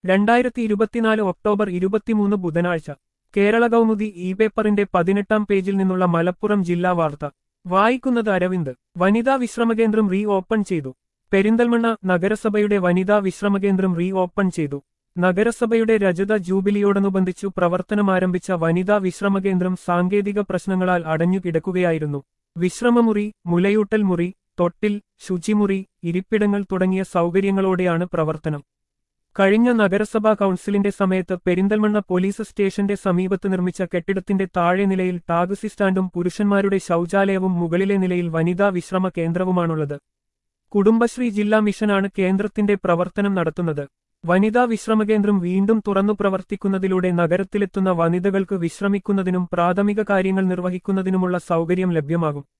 2024 October 23 ബുധനാഴ്ച Kerala Kaumudi E പേപ്പറിന്റെ 18-ാം പേജിൽ നിന്നുള്ള മലപ്പുറം ജില്ലാ വാർത്ത വായിക്കുന്നത് അരവിന്ദ്. വനിതാ വിശ്രമകേന്ദ്രം റീ ഓപ്പൺ ചെയ്തു. പെരിന്തൽമണ്ണ നഗരസഭയുടെ വനിതാ വിശ്രമകേന്ദ്രം റീ ഓപ്പൺ ചെയ്തു. നഗരസഭയുടെ രജത ജൂബിലിയോടനുബന്ധിച്ചു പ്രവർത്തനമാരംഭിച്ച വനിതാ വിശ്രമകേന്ദ്രം സാങ്കേതിക പ്രശ്നങ്ങളാൽ അടഞ്ഞുകിടക്കുകയായിരുന്നു. വിശ്രമമുറി, മുലയൂട്ടൽ മുറി, തൊട്ടിൽ, ശുചിമുറി, ഇരിപ്പിടങ്ങൾ തുടങ്ങിയ സൗകര്യങ്ങളോടെയാണ് പ്രവർത്തനം. കഴിഞ്ഞ നഗരസഭാ കൗൺസിലിന്റെ സമയത്ത് പെരിന്തൽമണ്ണ പോലീസ് സ്റ്റേഷന്റെ സമീപത്ത് നിർമ്മിച്ച കെട്ടിടത്തിന്റെ താഴെ നിലയിൽ ടാക്സി സ്റ്റാൻഡും പുരുഷന്മാരുടെ ശൗചാലയവും മുകളിലെ നിലയിൽ വനിതാ വിശ്രമ കേന്ദ്രവുമാണുള്ളത്. കുടുംബശ്രീ ജില്ലാ മിഷനാണ് കേന്ദ്രത്തിന്റെ പ്രവർത്തനം നടത്തുന്നത്. വനിതാ വിശ്രമകേന്ദ്രം വീണ്ടും തുറന്നു പ്രവർത്തിക്കുന്നതിലൂടെ നഗരത്തിലെത്തുന്ന വനിതകൾക്ക് വിശ്രമിക്കുന്നതിനും പ്രാഥമിക കാര്യങ്ങൾ നിർവഹിക്കുന്നതിനുമുള്ള സൗകര്യം ലഭ്യമാകും.